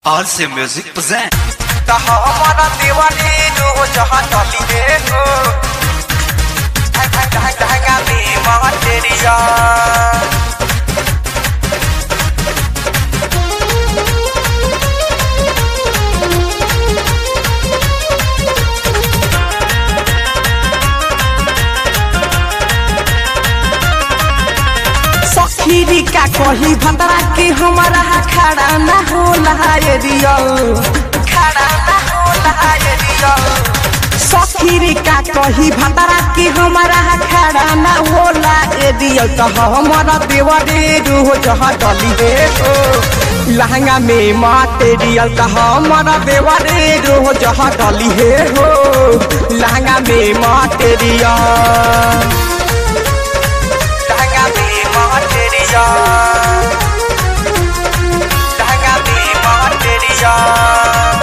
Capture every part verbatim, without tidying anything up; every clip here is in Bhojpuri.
R C Music present कहा हमारा दीवानी जो जहाँ डाली है हो ढंगा में वहाँ तेरी यार सखीरी का कही भंडरा के हमारा खड़ा न होला ये रियल खड़ा ना होला ये रियल सखीरी का कही भंडरा के हमारा खड़ा न होला ये रियल तो हमारा देवरे रो जहाँ डली है हो लहंगा में मटेरियल तो हमारा देवरे रो जहाँ डली है हो लहंगा में मटेरियल ढंगा में वहाँ तेरी यार ढंगा में वहाँ तेरी यार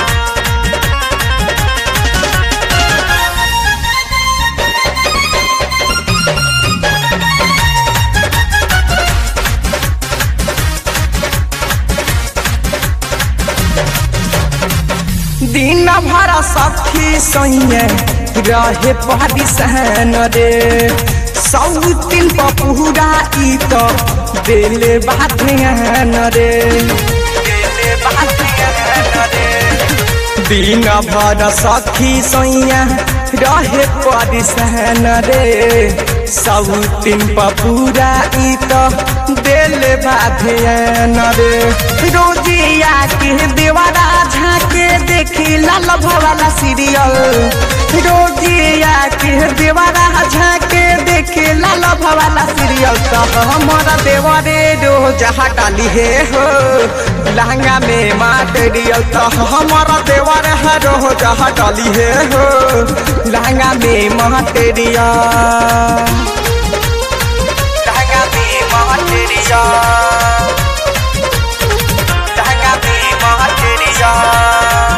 दिन भर सखी सैये रहे परिसन रे सौ दिन पूरा ई तो दिल बाध्यान रे दिल बातियां रे दिन भर सखी सैया रहे परिसन रे सौ दिन पूरा ई तो दिल बाध्यान रे रोजिया के देवारा झाके देखी लाल भवाला सीरियल रोजिया के देवारा झाके देखी लाल भवाला सीरियल तो हमारा देवरे रो जहाँ डाली है हो लहंगा में मटेरियल तो हमारा देवर है रो जहाँ डाली है हो लहंगा में मटेरियल ढंगा में वहाँ तेरी यार ढंगा में वहाँ तेरी यार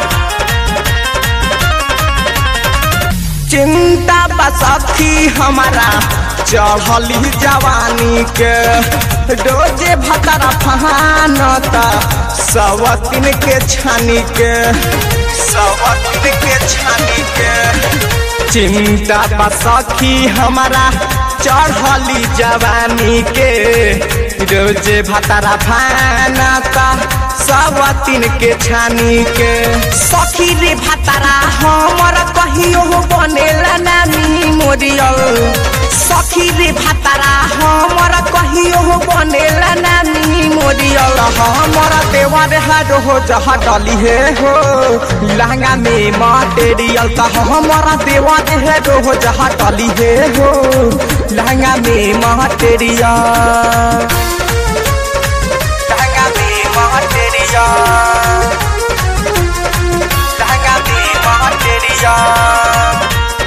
चिंता बसखी हमारा चढ़ली जवानी के रोजे भतरा फहानता सवतिन के छानी के सवत के छानी के चिंता बसखी हमारा चढ़ली जवानी के रोजे भतरा फहानता सवतिन के छानी के सखी रे भतरा हमारा कहियो बनेला ना मेमोरियल सखी रे भतरा हमारा कहियो बनेला ना मेमोरियल हमारा देवर है रो जहाँ डली है हो लहंगा में मटेरियल तो हमारा देवर है रो जहाँ डली है हो लहंगा में मटेरियल ढंगा में वहाँ तेरी यार ढंगा में वहाँ तेरी यार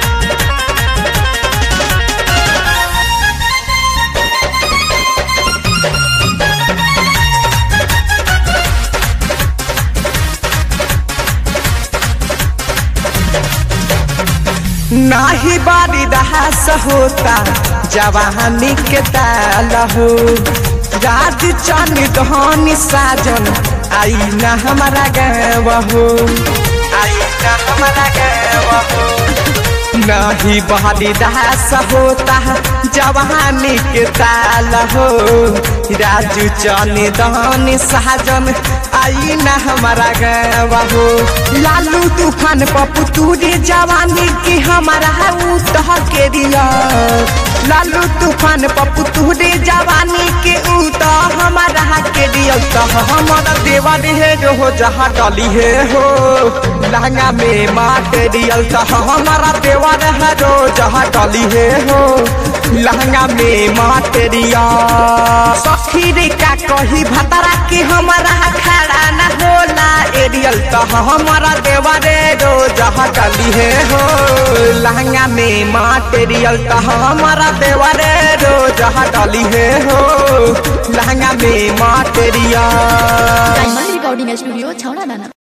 नाही बारी दहास होता जवानी के ताल हो रात चन धनी साजन आई न हमारा गाँव हो आई ना हमारा गाँव हो नहीं बारी दहास होता जवानी के ताल हो राजू चन धनी साजन आई न हमारा गाँव हो लालू तूफान पप्पू तूरे जवानी की हमारा उतह के दिया लालू तूफान पप्पू तूरे जवानी के उत हमारा के दिया तो हमारा देवर है जो जहाँ डली है हो लहंगा में मटेरियल तो हमारा देवर है जो जहाँ डली है हो लहंगा में मटेरियल सखी रे का कही भतरा के हमारा खड़ा न होला एरियल तो हमारा देवरे रो जहाँ डली है हो लहंगा में मटेरियल तो हमारा देवरे रो जहाँ डली है हो लहंगा में मटेरियल डायमंड रिकॉर्डिंग स्टूडियो छौड़ा दाना।